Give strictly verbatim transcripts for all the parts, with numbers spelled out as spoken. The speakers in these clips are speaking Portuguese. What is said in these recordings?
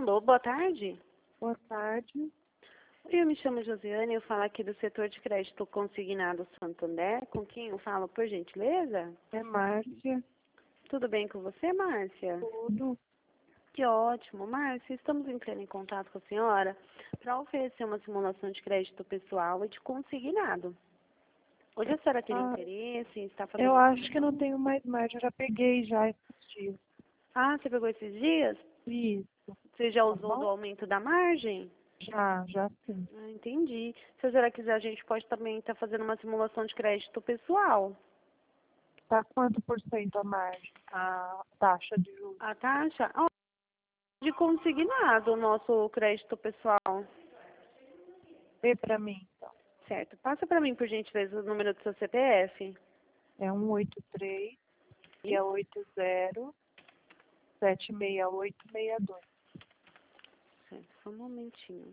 Alô, boa tarde. Boa tarde. Eu me chamo Josiane, eu falo aqui do setor de crédito consignado Santander. Com quem eu falo, por gentileza? É Márcia. Tudo bem com você, Márcia? Tudo. Que ótimo. Márcia, estamos entrando em contato com a senhora para oferecer uma simulação de crédito pessoal e de consignado. Hoje a senhora tem Ah, interesse em estar fazendo... eu acho que não tenho mais margem. Eu já peguei já esses dias. Ah, você pegou esses dias? Isso. Você já Tá usou bom? do aumento da margem? Já, já sim. Ah, entendi. Se a senhora quiser, a gente pode também estar fazendo uma simulação de crédito pessoal. Tá quanto por cento a margem? A taxa de juros? A taxa? Ah, de consignado, o nosso crédito pessoal. Vê pra mim, então. Certo. Passa para mim, por gentileza, o número do seu C P F. É um oito três, seis oito zero, sete seis oito seis dois. Certo, só um momentinho.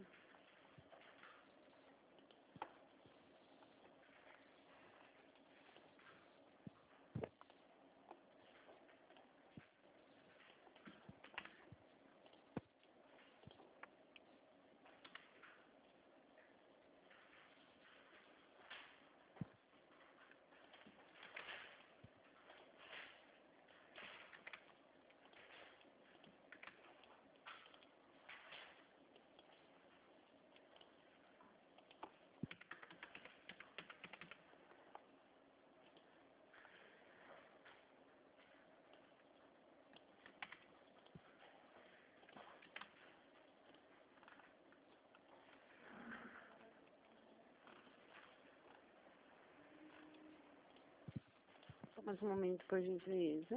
Só mais um momento, por gentileza.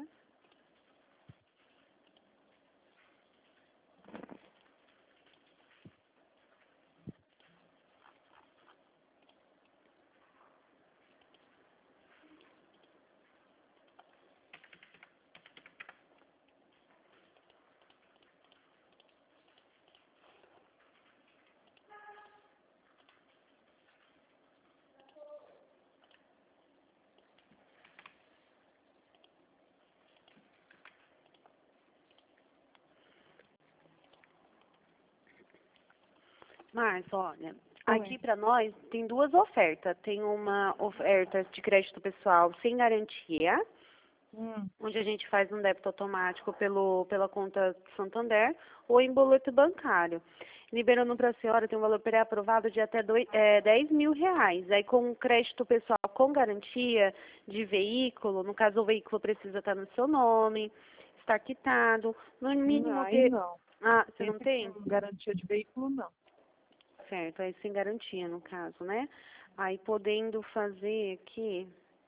Márcia, olha, aqui para nós tem duas ofertas. Tem uma oferta de crédito pessoal sem garantia, Hum. onde a gente faz um débito automático pelo, pela conta Santander, ou em boleto bancário. Liberando para a senhora, tem um valor pré-aprovado de até dois, é, dez mil reais. Aí com crédito pessoal com garantia de veículo, no caso o veículo precisa estar no seu nome, estar quitado, no mínimo Aí ter... não. Ah, você não Esse tem? com garantia de veículo, não. Certo, aí sem garantia no caso, né? Aí podendo fazer aqui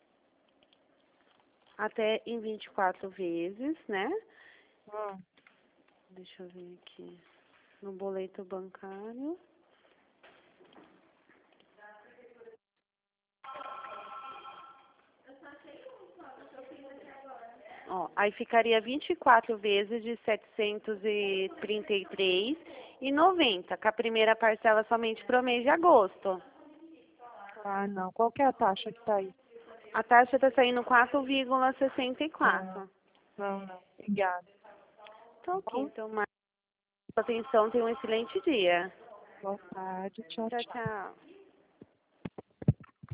até em vinte e quatro vezes, né? Hum. Deixa eu ver aqui. No boleto bancário. Ó, aí ficaria vinte e quatro vezes de setecentos e trinta e três reais e noventa, com a primeira parcela somente para o mês de agosto. Ah, não. Qual que é a taxa que tá aí? A taxa está saindo quatro vírgula sessenta e Ah, quatro. não, não. Obrigada. Tá Tá ok, bom? então, mais atenção, tenha um excelente dia. Boa tarde. Tchau, Tchau, tchau. tchau.